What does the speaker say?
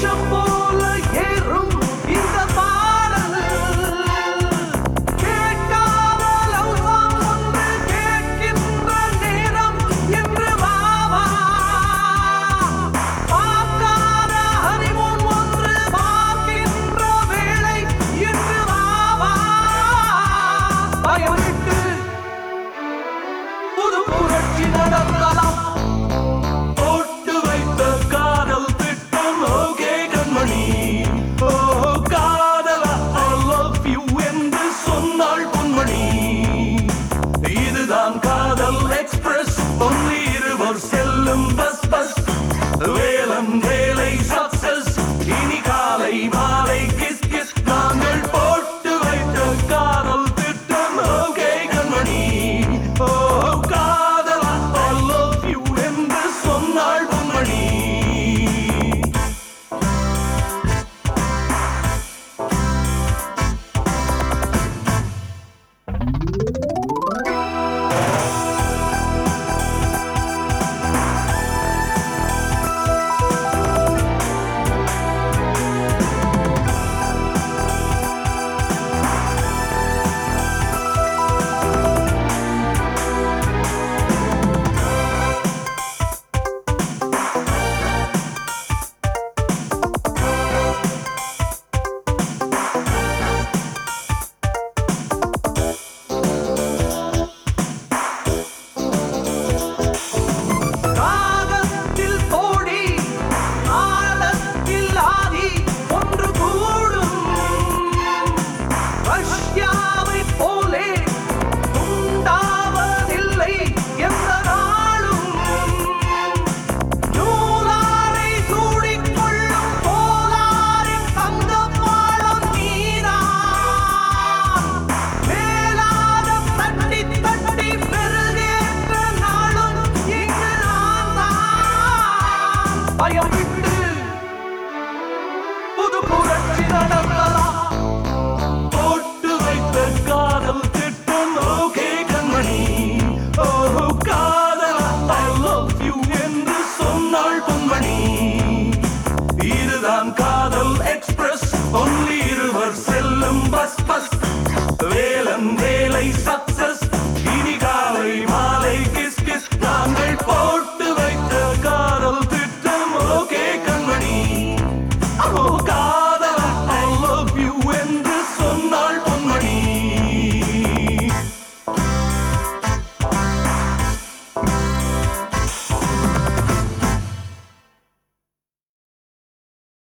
விஷம் போல ஏறும் இந்த பாடல் கேட்காத லவ் ஒன்று கேட்கின்ற நேரம் என்று வாவா பார்க்காத ஹனிமூன் ஒன்று பார்க்கின்ற வேளை என்று வாவா பயமிட்டு புது புரட்சி நடத்தலாம் போட்டு வைத்த காதல் திட்டம் ஓகே கண்மணி ஓ காதலா ஐ லவ் யூ என்று சொன்னாள் பொன்மணி இதுதான் காதல் எக்ஸ்பிரஸ் ஒன்லி இருவர் செல்லும் பஸ் பஸ் வேலம் வேலை சக்சஸ் இனி காலை மாலை கிஸ் கிஸ் நாங்கள் போட்டு வைத்த காதல் திட்டம் ஓகே கண்மணி ஓ காதலா ஐ லவ் யூ என்று சொன்னாள் பொன்மணி காகத்தில் கோடி ஆழத்தில் ஆதி ஒன்று கூடும் ரஷ்யாவைப் போலே உண்டாவதில்லை எந்த நாளும் நூலாரை சூடிக்கொள்ளும் கோலாரின் தங்கப் பாலம் நீதான் மேலாக தட்டி தட்டி பெருகேற்ற நாளும் இங்கு நான் தான் பயம் விட்டு புது புரட்சி நடத்தலாம் போட்டு வைத்த காதல் திட்டம் ஓகே கண்மணி ஓ காதலா ஐ லவ் யூ என்று சொன்னாள் பொன்மணி இதுதான் காதல் எக்ஸ்பிரஸ் ஒன்லி